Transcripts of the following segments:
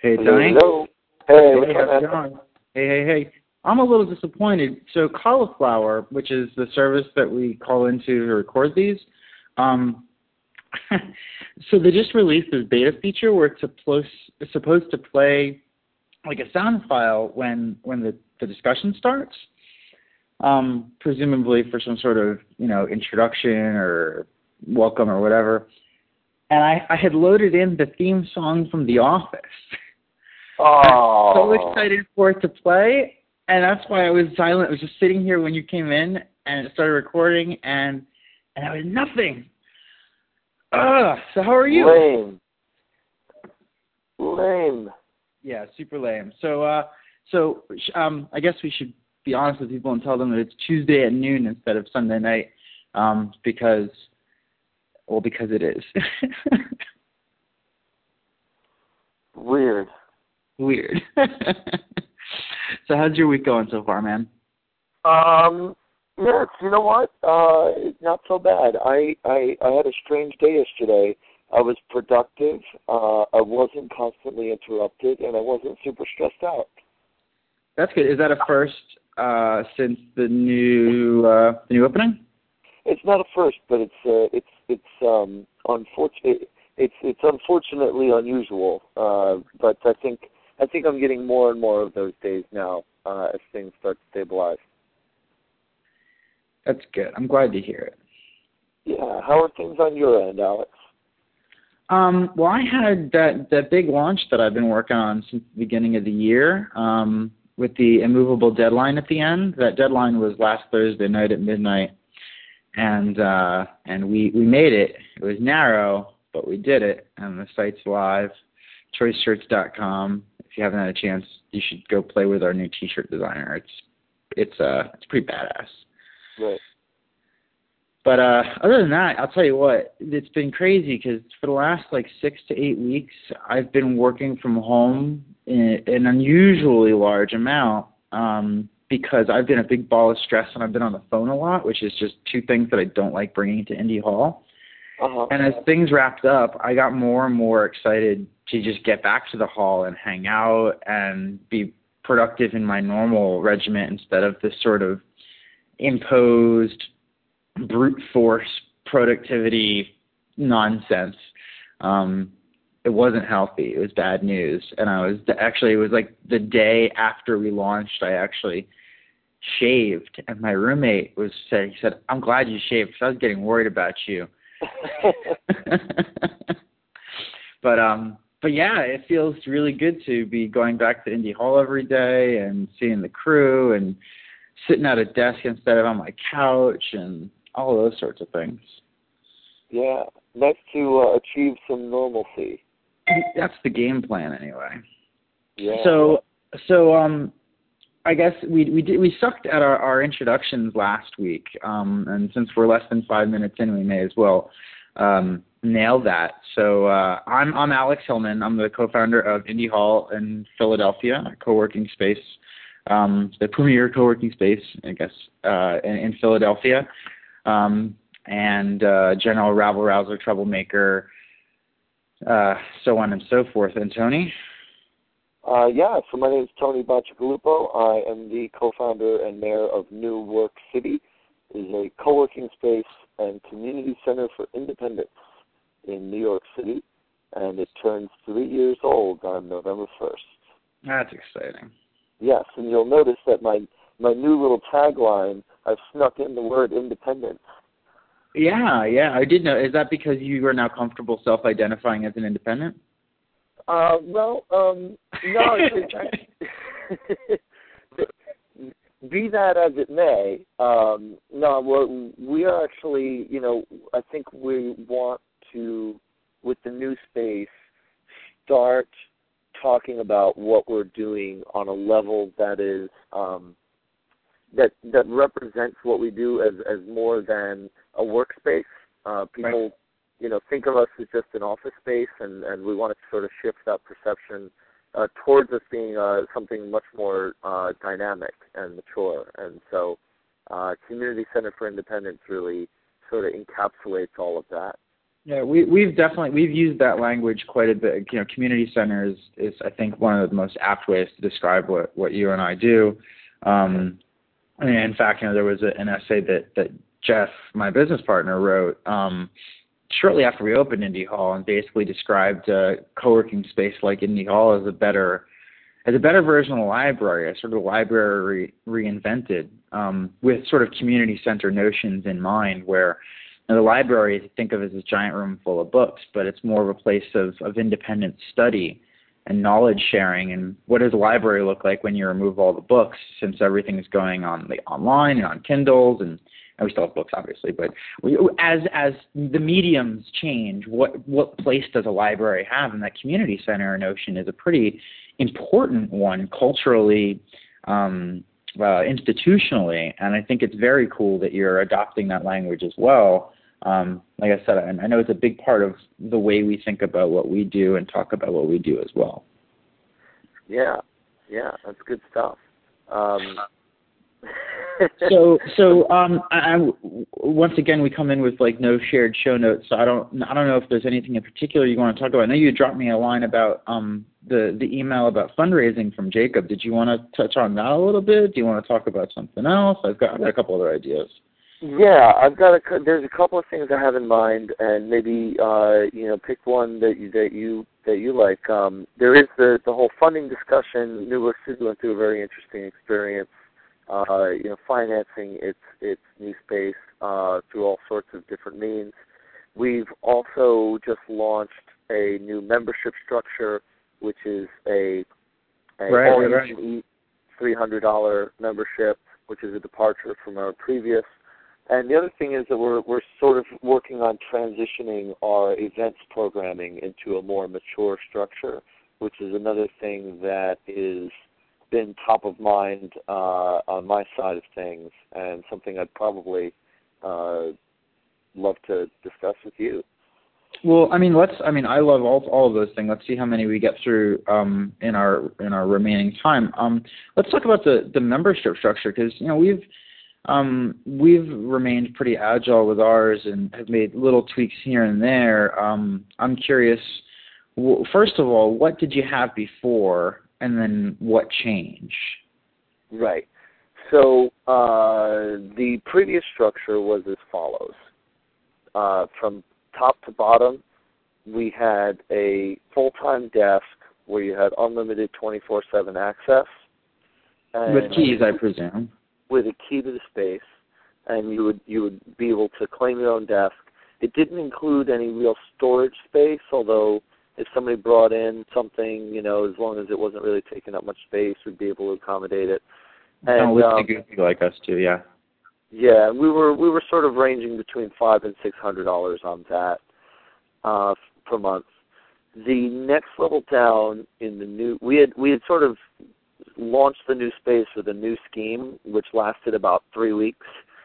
Hey, Hello, Tony. hello. Hey, what's Hey, up, how's it man? going? Hey. I'm a little disappointed. So Cauliflower, which is the service that we call into to record these, um, so they just released this beta feature where it's supposed to play like a sound file when the discussion starts, presumably for some sort of, introduction or welcome or whatever. And I had loaded in the theme song from The Office. Oh. So excited for it to play, and that's why I was silent. I was just sitting here when you came in, and it started recording, and I was nothing. So how are you? Lame. Yeah, super lame. So I guess we should be honest with people and tell them that it's Tuesday at noon instead of Sunday night, because it is. Weird. So how's your week going so far, man? Yes, you know what? Not so bad. I had a strange day yesterday. I was productive. I wasn't constantly interrupted, and I wasn't super stressed out. That's good. Is that a first since the new opening? It's not a first, but it's unfortunate. It's unfortunately unusual. But I think I'm getting more and more of those days now as things start to stabilize. That's good. I'm glad to hear it. Yeah. How are things on your end, Alex? Well, I had that big launch that I've been working on since the beginning of the year, with the immovable deadline at the end. That deadline was last Thursday night at midnight, and we made it. It was narrow, but we did it, and the site's live. ChoiceShirts.com. If you haven't had a chance, you should go play with our new T-shirt designer. It's pretty badass. Right. But other than that, I'll tell you what, it's been crazy because for the last 6 to 8 weeks, I've been working from home in an unusually large amount, because I've been a big ball of stress and I've been on the phone a lot, which is just two things that I don't like bringing to Indy Hall. Uh-huh. And as things wrapped up, I got more and more excited to just get back to the hall and hang out and be productive in my normal regiment instead of this sort of imposed brute force productivity nonsense. It wasn't healthy. It was bad news. And it was like the day after we launched, I actually shaved, and my roommate he said, "I'm glad you shaved because I was getting worried about you." But yeah, it feels really good to be going back to Indy Hall every day and seeing the crew and sitting at a desk instead of on my couch and all those sorts of things. Yeah, nice to achieve some normalcy. That's the game plan, anyway. Yeah. So I guess we sucked at our introductions last week, and since we're less than 5 minutes in, we may as well nail that. So I'm Alex Hillman. I'm the co-founder of Indy Hall in Philadelphia, a co-working space, the premier co-working space, I guess, in Philadelphia, and general rabble-rouser, troublemaker, so on and so forth. And Tony? So my name is Tony Bacigalupo. I am the co-founder and mayor of New Work City. It is a co-working space and community center for independence in New York City, and it turns 3 years old on November 1st. That's exciting. Yes, and you'll notice that my new little tagline, I've snuck in the word independence. Yeah, I did know. Is that because you are now comfortable self-identifying as an independent? No. Be that as it may, no. We are actually, I think we want to, with the new space, start talking about what we're doing on a level that is that represents what we do as more than a workspace. People. Right. Think of us as just an office space, and we want to sort of shift that perception towards us being something much more dynamic and mature. And so Community Center for Independence really sort of encapsulates all of that. Yeah, we've used that language quite a bit. You know, community center is I think one of the most apt ways to describe what you and I do. And in fact, you know, there was an essay that Jeff, my business partner, wrote shortly after we opened Indie Hall, and basically described a co-working space like Indie Hall as a better version of a library, a sort of library reinvented, with sort of community center notions in mind, where you know, the library, think of as a giant room full of books, but it's more of a place of independent study and knowledge sharing. And what does a library look like when you remove all the books, since everything is going on online and on Kindles, and we still have books, obviously, but as the mediums change, what place does a library have? And that community center notion is a pretty important one culturally, institutionally, and I think it's very cool that you're adopting that language as well. Like I said, I know it's a big part of the way we think about what we do and talk about what we do as well. Yeah, that's good stuff. So once again, we come in with like no shared show notes. So I don't know if there's anything in particular you want to talk about. I know you dropped me a line about the email about fundraising from Jacob. Did you want to touch on that a little bit? Do you want to talk about something else? I've got a couple other ideas. Yeah, there's a couple of things I have in mind, and maybe pick one that you like. There is the whole funding discussion. New York City went through a very interesting experience. Financing its new space through all sorts of different means. We've also just launched a new membership structure, which is a all-you-can-eat $300 membership, which is a departure from our previous. And the other thing is that we're sort of working on transitioning our events programming into a more mature structure, which is another thing that is been top of mind on my side of things, and something I'd probably love to discuss with you. Well, I love all of those things. Let's see how many we get through in our remaining time. Let's talk about the membership structure, because we've remained pretty agile with ours and have made little tweaks here and there. I'm curious. First of all, what did you have before? And then what changed? Right. So the previous structure was as follows. From top to bottom, we had a full-time desk where you had unlimited 24/7 access. And with keys, I presume. With a key to the space, and you would be able to claim your own desk. It didn't include any real storage space, although if somebody brought in something, as long as it wasn't really taking up much space, we'd be able to accommodate it. And goofy like us too, yeah. Yeah, we were sort of ranging between $500 and $600 on that per month. The next level down in the new, we had sort of launched the new space with a new scheme, which lasted about 3 weeks,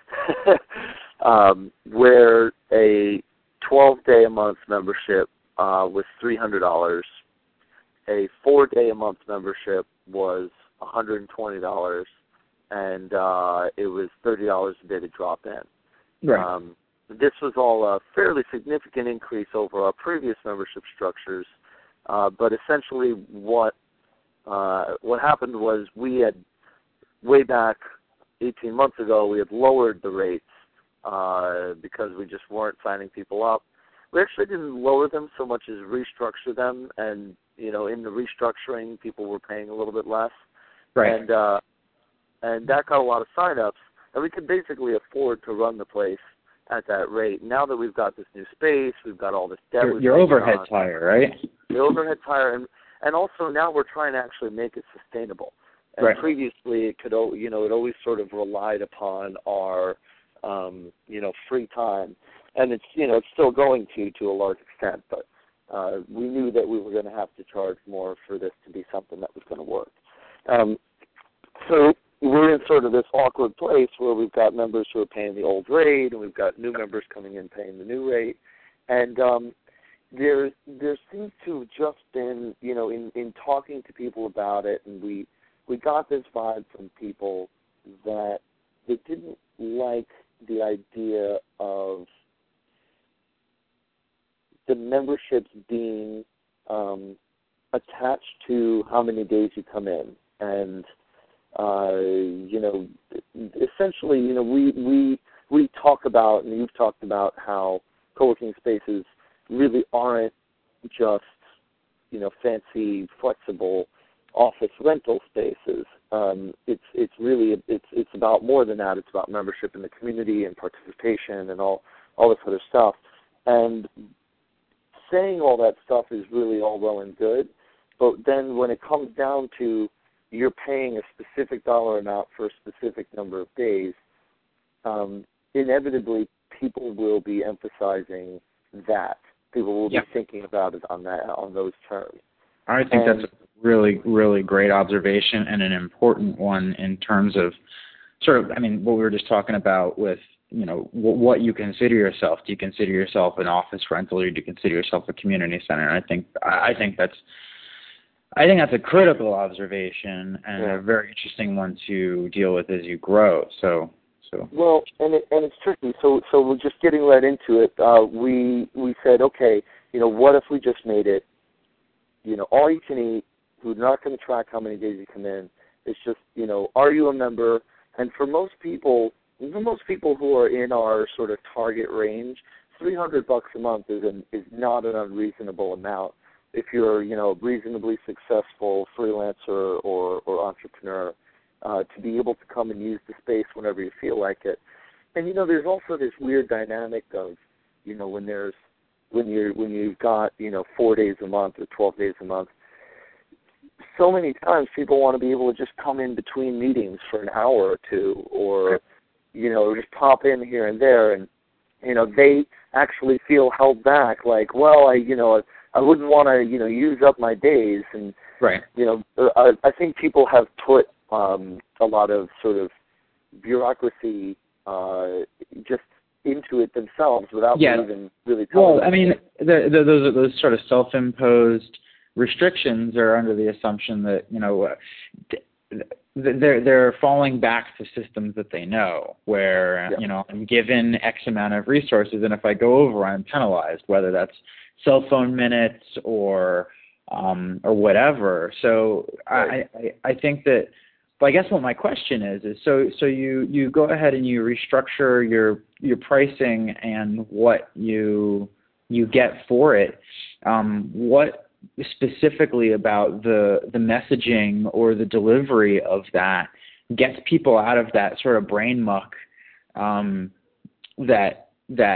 where a 12-day-a-month membership was $300. A 4-day-a-month membership was $120, and it was $30 a day to drop in. Right. This was all a fairly significant increase over our previous membership structures, but essentially what happened was we had, way back 18 months ago, we had lowered the rates because we just weren't signing people up. We actually didn't lower them so much as restructure them, and in the restructuring, people were paying a little bit less, right? And that got a lot of sign-ups, and we could basically afford to run the place at that rate. Now that we've got this new space, we've got all this debt. Your overhead's higher, right? The overhead's higher, and also now we're trying to actually make it sustainable. And right. Previously, it always sort of relied upon our, free time. And it's still going to a large extent, but we knew that we were going to have to charge more for this to be something that was going to work. So we're in sort of this awkward place where we've got members who are paying the old rate, and we've got new members coming in paying the new rate. And there seems to have just been, in talking to people about it, and we got this vibe from people that they didn't like the idea of the memberships being attached to how many days you come in. And, essentially, we talk about, and you've talked about how co-working spaces really aren't just, fancy, flexible office rental spaces. It's really about more than that. It's about membership in the community and participation and all this other stuff. And saying all that stuff is really all well and good, but then when it comes down to you're paying a specific dollar amount for a specific number of days, inevitably people will be emphasizing that. People will be thinking about it on those terms. I think that's a really, really great observation and an important one in terms of what we were just talking about with, what you consider yourself. Do you consider yourself an office rental, or do you consider yourself a community center? And I think that's a critical observation and a very interesting one to deal with as you grow. So. Well, and it's tricky. So we're just getting right into it. We said, okay, what if we just made it, all you can eat? We're not going to track how many days you come in. It's just, are you a member? And for most people who are in our sort of target range, $300 a month is not an unreasonable amount. If you're, reasonably successful freelancer or entrepreneur, to be able to come and use the space whenever you feel like it. And there's also this weird dynamic of, when you've got 4 days a month or 12 days a month. So many times people want to be able to just come in between meetings for an hour or two, or just pop in here and there, and they actually feel held back. Like, well, I wouldn't want to use up my days, and right. I think people have put a lot of sort of bureaucracy just into it themselves without even really telling them. Those sort of self-imposed restrictions are under the assumption that, they're falling back to systems that they know, where, I'm given X amount of resources, and if I go over, I'm penalized, whether that's cell phone minutes or whatever. So right. I think that, but I guess what my question is so you go ahead and you restructure your pricing and what you get for it. What specifically about the messaging or the delivery of that gets people out of that sort of brain muck that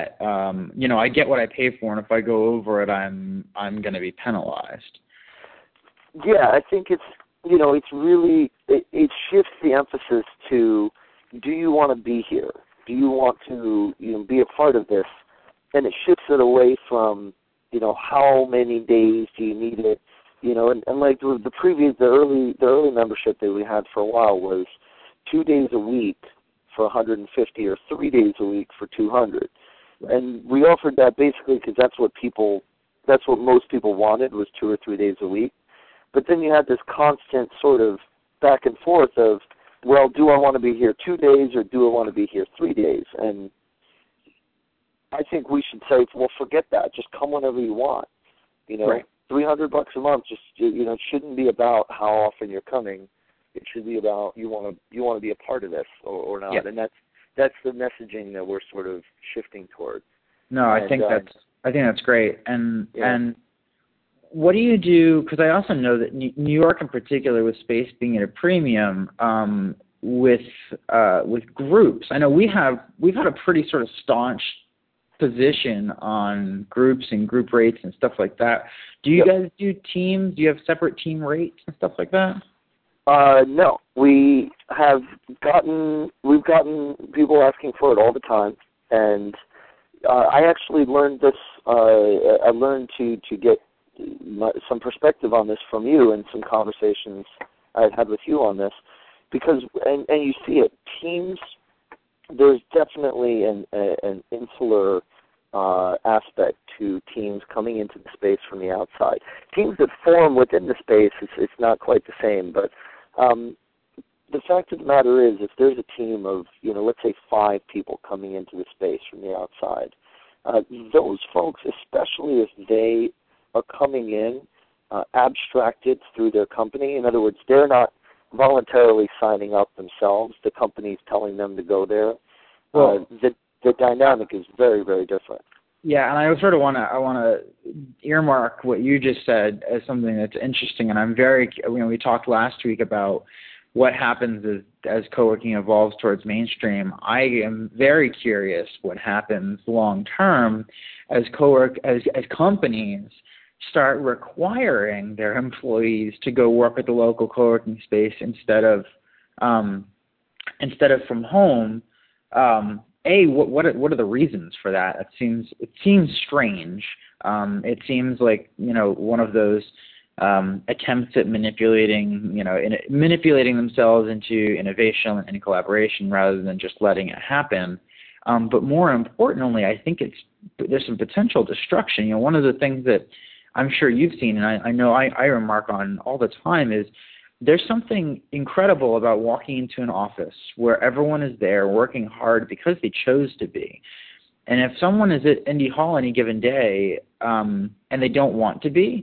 I get what I pay for, and if I go over it, I'm going to be penalized. Yeah, I think it's really, it shifts the emphasis to, do you want to be here? Do you want to be a part of this? And it shifts it away from how many days do you need it? And like the early membership that we had for a while was 2 days a week for 150, or 3 days a week for 200. And we offered that basically because that's what most people wanted, was 2 or 3 days a week. But then you had this constant sort of back and forth of, well, do I want to be here 2 days or do I want to be here 3 days? And I think we should say, well, forget that. Just come whenever you want. Right. $300 a month. Just it shouldn't be about how often you're coming. It should be about you want to be a part of this or not. Yeah. And that's the messaging that we're sort of shifting towards. No, I think that's great. And what do you do? Because I also know that New York, in particular, with space being at a premium, with groups. I know we've had a pretty sort of staunch position on groups and group rates and stuff like that. Do you guys do teams? Do you have separate team rates and stuff like that? No, we've gotten people asking for it all the time, and I actually learned this. I learned to get some perspective on this from you and some conversations I had with you on this, because and you see it, teams. There's definitely an insular aspect to teams coming into the space from the outside. Teams that form within the space, it's not quite the same. But the fact of the matter is, if there's a team of, let's say 5 people coming into the space from the outside, those folks, especially if they are coming in abstracted through their company, in other words, they're not voluntarily signing up themselves, the company's telling them to go there, Well, the dynamic is very, very different. yeah, and I sort of want to earmark what you just said as something that's interesting, and I'm very, we talked last week about what happens as co-working evolves towards mainstream. I am very curious what happens long term as as companies start requiring their employees to go work at the local co-working space instead of from home. What are the reasons for that? It seems strange. It seems like one of those attempts at manipulating themselves into innovation and collaboration rather than just letting it happen. But more importantly, I think there's some potential destruction. One of the things that I'm sure you've seen, and I know I remark on all the time, is there's something incredible about walking into an office where everyone is there working hard because they chose to be. And if someone is at Indy Hall any given day and they don't want to be,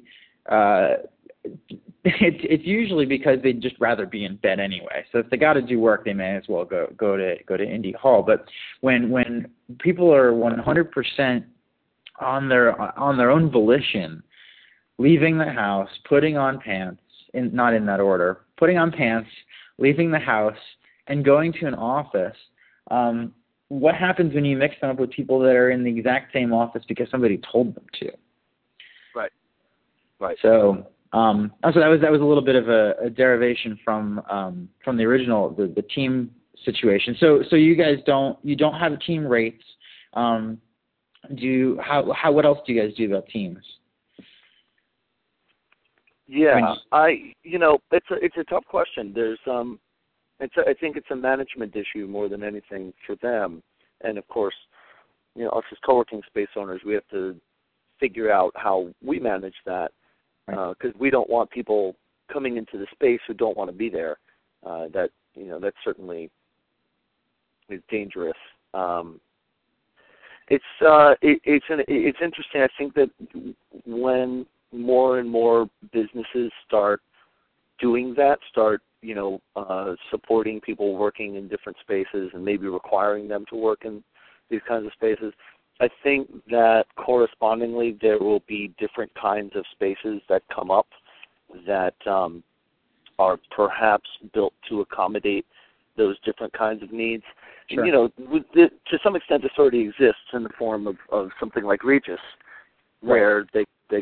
it's usually because they'd just rather be in bed anyway. So if they got to do work, they may as well go to Indy Hall. But when people are 100% on their own volition, leaving the house, putting on pants, not in that order, putting on pants, leaving the house, and going to an office, what happens when you mix them up with people that are in the exact same office because somebody told them to? Right. So that was a little bit of a derivation from the original the team situation. So you guys don't have team rates. What else do you guys do about teams? Yeah, it's a tough question. There's I think it's a management issue more than anything for them, and of course, us as co-working space owners, we have to figure out how we manage that, because we don't want people coming into the space who don't want to be there. That certainly is dangerous. It's interesting. I think that when more and more businesses start doing that, supporting people working in different spaces and maybe requiring them to work in these kinds of spaces, I think that correspondingly there will be different kinds of spaces that come up that are perhaps built to accommodate those different kinds of needs. Sure. To some extent this already exists in the form of something like Regus, where they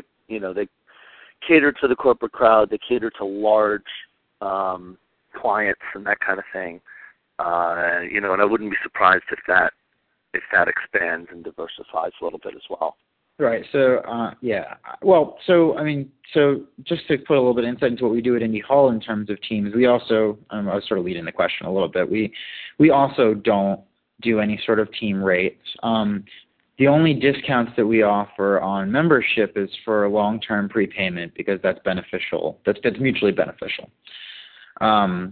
cater to the corporate crowd, they cater to large clients and that kind of thing. And I wouldn't be surprised if that expands and diversifies a little bit as well. Right. So Well, so just to put a little bit of insight into what we do at Indy Hall in terms of teams, we also I was sort of leading the question a little bit. We also don't do any sort of team rates. The only discounts that we offer on membership is for long-term prepayment because that's beneficial. That's mutually beneficial to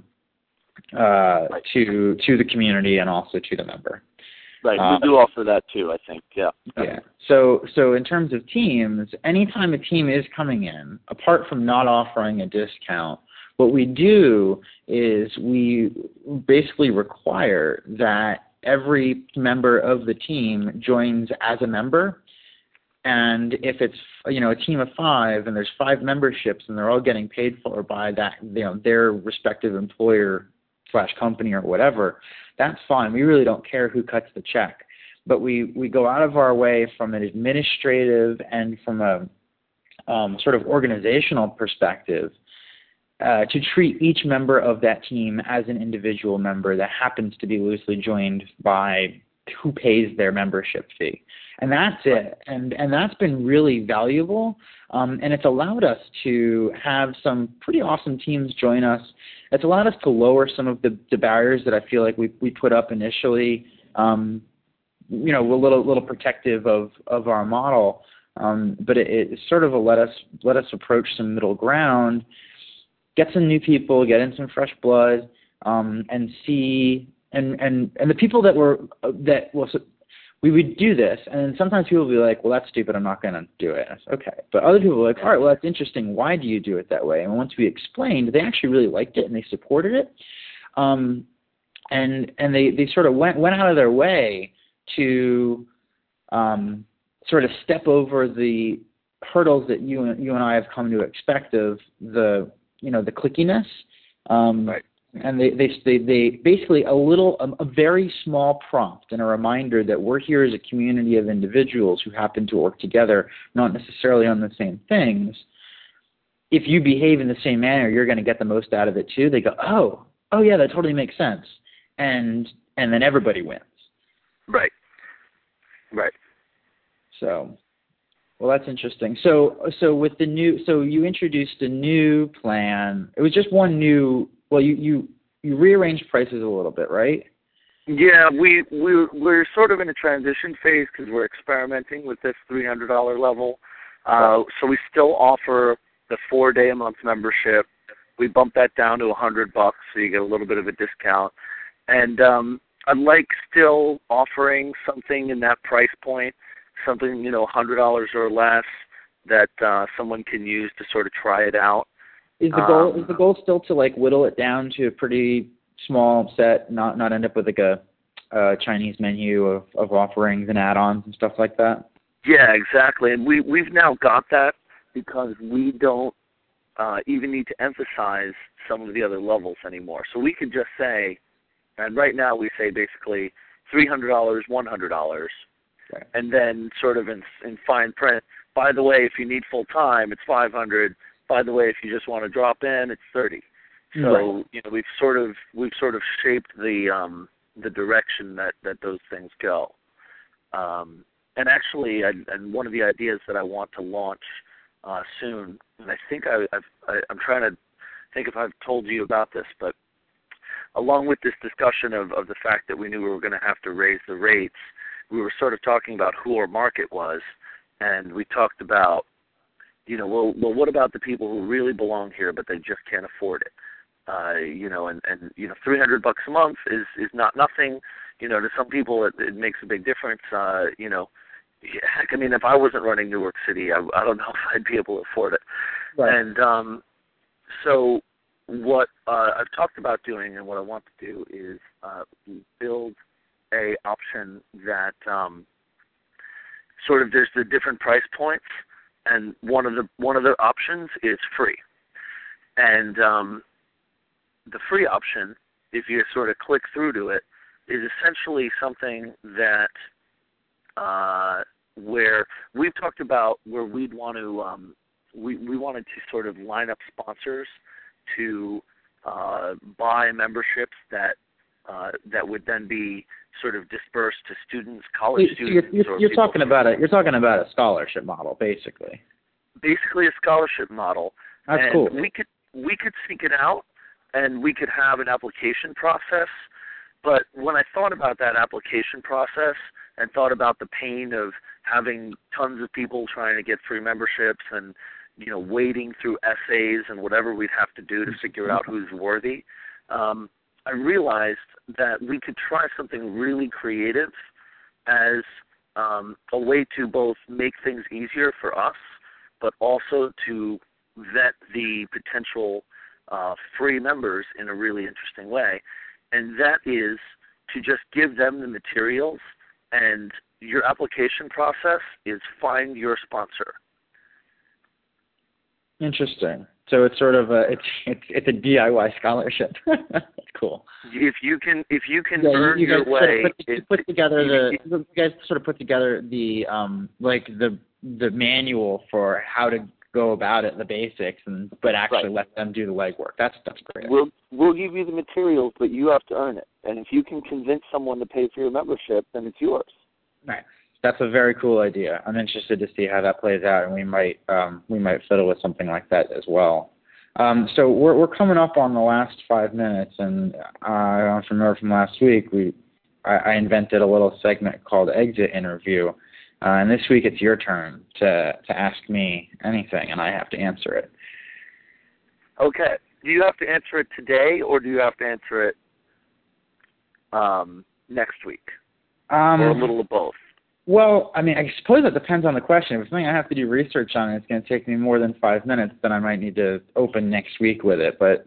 the community and also to the member. Right. We do offer that too, I think. Yeah. Yeah. So in terms of teams, anytime a team is coming in, apart from not offering a discount, what we do is we basically require that every member of the team joins as a member. And if it's a team of 5 and there's 5 memberships and they're all getting paid for by that their respective employer / company or whatever, that's fine. We really don't care who cuts the check. But we go out of our way from an administrative and from a sort of organizational perspective to treat each member of that team as an individual member that happens to be loosely joined by who pays their membership fee. And that's it. And that's been really valuable. And it's allowed us to have some pretty awesome teams join us. It's allowed us to lower some of the barriers that I feel like we put up initially, a little protective of our model. But it sort of let us approach some middle ground, get some new people, get in some fresh blood, and see and the people we would do this, and sometimes people would be like, well, that's stupid, I'm not going to do it. And I said, okay. But other people were like, all right, well, that's interesting. Why do you do it that way? And once we explained, they actually really liked it, and they supported it. And they sort of went out of their way to sort of step over the hurdles that you and I have come to expect of the clickiness. Right. And they basically a very small prompt and a reminder that we're here as a community of individuals who happen to work together, not necessarily on the same things. If you behave in the same manner, you're going to get the most out of it too. They go, oh yeah, that totally makes sense. And then everybody wins. Right. So, well, that's interesting. So with you introduced a new plan. It was just one new. Well, you rearranged prices a little bit, right? Yeah, we're sort of in a transition phase because we're experimenting with this $300 level. So we still offer the 4-day-a-month membership. We bumped that down to $100, so you get a little bit of a discount. And I like still offering something in that price point, something, $100 or less that someone can use to sort of try it out. Is the goal still to like whittle it down to a pretty small set, not end up with like a Chinese menu of offerings and add-ons and stuff like that? Yeah, exactly. And we've now got that because we don't even need to emphasize some of the other levels anymore. So we could just say, and right now we say basically $300, $100, okay. And then sort of in fine print, by the way, if you need full time, it's $500. By the way, if you just want to drop in, it's $30. So right. We've sort of shaped the direction that those things go. And actually, and one of the ideas that I want to launch soon, and I think I'm trying to think if I've told you about this, but along with this discussion of the fact that we knew we were going to have to raise the rates, we were sort of talking about who our market was, and we talked about, well, what about the people who really belong here but they just can't afford it? And $300 a month is not nothing. To some people it makes a big difference. Heck, I mean, if I wasn't running Newark City, I don't know if I'd be able to afford it. Right. And so what I've talked about doing and what I want to do is build a option that sort of there's the different price points, and one of the options is free. And the free option, if you sort of click through to it, is essentially something that where we've talked about where we'd want to we wanted to sort of line up sponsors to buy memberships that would then be sort of dispersed to students, college students. You're talking about a scholarship model, basically. Basically, a scholarship model. That's cool. We could seek it out, and we could have an application process. But when I thought about that application process and thought about the pain of having tons of people trying to get free memberships and wading through essays and whatever we'd have to do to figure out who's worthy, I realized that we could try something really creative as a way to both make things easier for us, but also to vet the potential free members in a really interesting way. And that is to just give them the materials, and your application process is find your sponsor. Interesting. So it's sort of it's a DIY scholarship. That's cool. If you can earn your way, you guys sort of put together the the manual for how to go about it, the basics, but actually let them do the legwork. That's great. We'll give you the materials, but you have to earn it. And if you can convince someone to pay for your membership, then it's yours. Right. That's a very cool idea. I'm interested to see how that plays out, and we might fiddle with something like that as well. So we're coming up on the last 5 minutes, and I don't remember from last week. I invented a little segment called Exit Interview, and this week it's your turn to ask me anything, and I have to answer it. Okay. Do you have to answer it today, or do you have to answer it next week, or a little of both? Well, I mean, I suppose that depends on the question. If it's something I have to do research on and it's going to take me more than 5 minutes, then I might need to open next week with it. But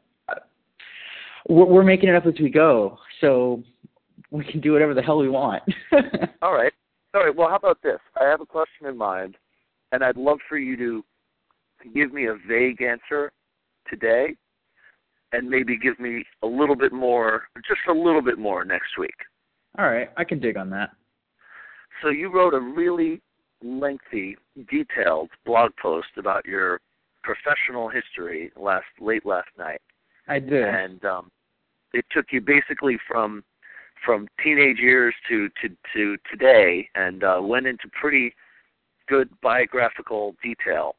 we're making it up as we go, so we can do whatever the hell we want. All right. All right. Well, how about this? I have a question in mind, and I'd love for you to give me a vague answer today, and maybe give me a little bit more, just a little bit more next week. All right. I can dig on that. So you wrote a really lengthy, detailed blog post about your professional history late last night. I did. And it took you basically from teenage years to today, and went into pretty good biographical detail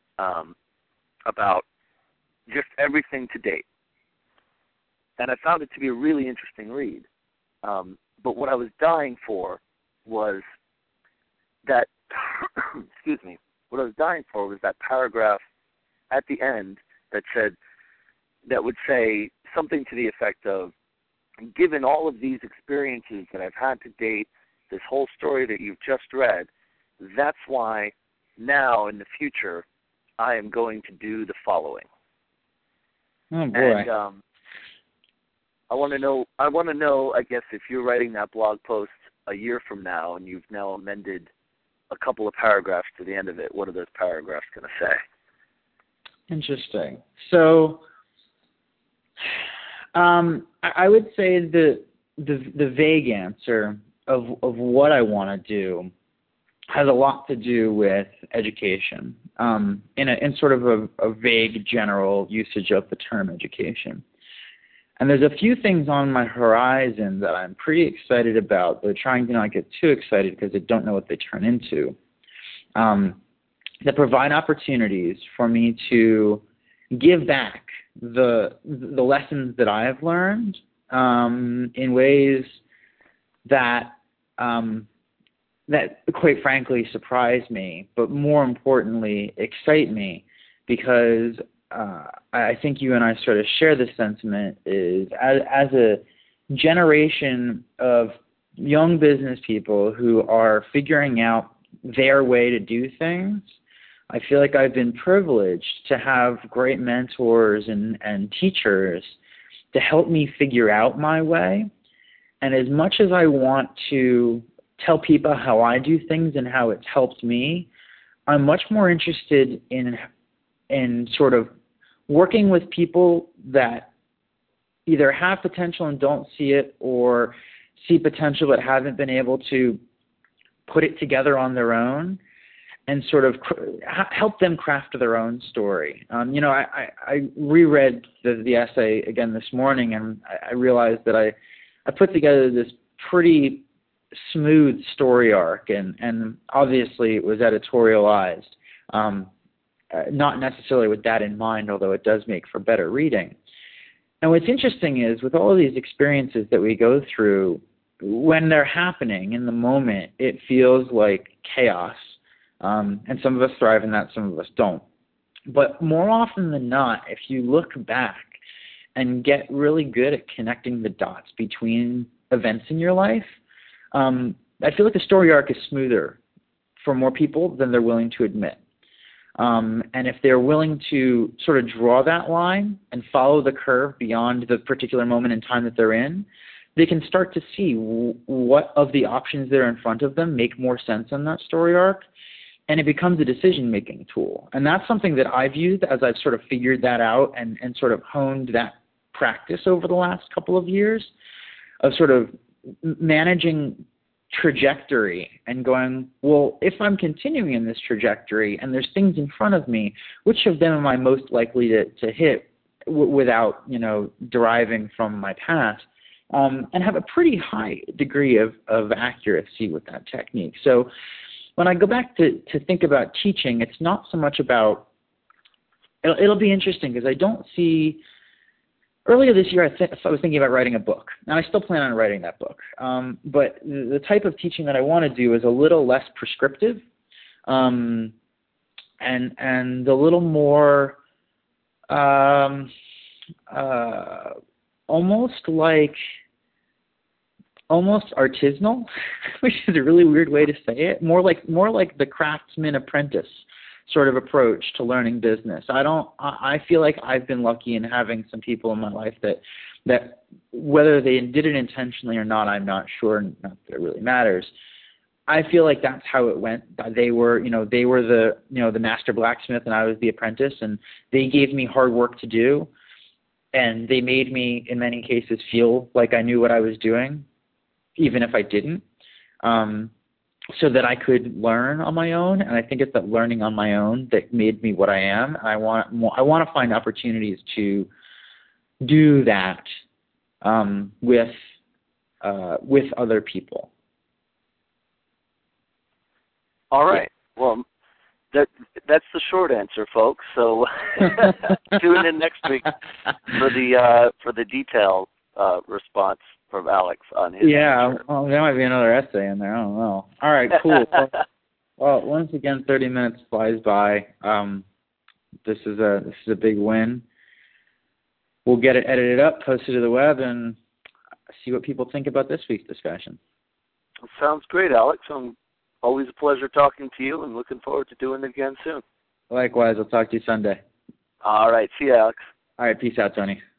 about just everything to date. And I found it to be a really interesting read. But what I was dying for was that, excuse me, what I was dying for was that paragraph at the end that would say something to the effect of, given all of these experiences that I've had to date, this whole story that you've just read, that's why now in the future I am going to do the following. Oh, boy. And I want to know, I guess, if you're writing that blog post a year from now and you've now amended a couple of paragraphs to the end of it, what are those paragraphs going to say? Interesting. So I would say the vague answer of what I want to do has a lot to do with education, in sort of a vague general usage of the term education. And there's a few things on my horizon that I'm pretty excited about, but trying to not get too excited because I don't know what they turn into, that provide opportunities for me to give back the lessons that I have learned in ways that quite frankly surprise me, but more importantly excite me, because I think you and I sort of share this sentiment, is as a generation of young business people who are figuring out their way to do things, I feel like I've been privileged to have great mentors and teachers to help me figure out my way. And as much as I want to tell people how I do things and how it's helped me, I'm much more interested in sort of working with people that either have potential and don't see it, or see potential but haven't been able to put it together on their own, and sort of help them craft their own story. I reread the essay again this morning, and I realized that I put together this pretty smooth story arc, and obviously it was editorialized, not necessarily with that in mind, although it does make for better reading. And what's interesting is, with all of these experiences that we go through, when they're happening in the moment, it feels like chaos. And some of us thrive in that, some of us don't. But more often than not, if you look back and get really good at connecting the dots between events in your life, I feel like the story arc is smoother for more people than they're willing to admit. And if they're willing to sort of draw that line and follow the curve beyond the particular moment in time that they're in, they can start to see what of the options that are in front of them make more sense on that story arc, and it becomes a decision-making tool. And that's something that I've used as I've sort of figured that out and sort of honed that practice over the last couple of years, of sort of managing trajectory and going, well, if I'm continuing in this trajectory and there's things in front of me, which of them am I most likely to hit without, deriving from my past, and have a pretty high degree of accuracy with that technique. So when I go back to think about teaching, it's not so much about, it'll be interesting because I don't see, earlier this year I was thinking about writing a book, and I still plan on writing that book. But the type of teaching that I want to do is a little less prescriptive, and a little more almost like almost artisanal, which is a really weird way to say it. More like the craftsman apprentice sort of approach to learning business. I feel like I've been lucky in having some people in my life that whether they did it intentionally or not, I'm not sure, not that it really matters. I feel like that's how it went. They were the master blacksmith and I was the apprentice, and they gave me hard work to do, and they made me in many cases feel like I knew what I was doing, even if I didn't, so that I could learn on my own. And I think it's that learning on my own that made me what I am. And I want to find opportunities to do that with other people. All right. Well, that's the short answer, folks. So tune in next week for the detailed response from Alex on his. Yeah, answer. well, there might be another essay in there. I don't know. All right, cool. Well, once again, 30 minutes flies by. This is a big win. We'll get it edited up, posted to the web, and see what people think about this week's discussion. Sounds great, Alex. Always a pleasure talking to you, and looking forward to doing it again soon. Likewise. I'll talk to you Sunday. All right. See you, Alex. All right. Peace out, Tony.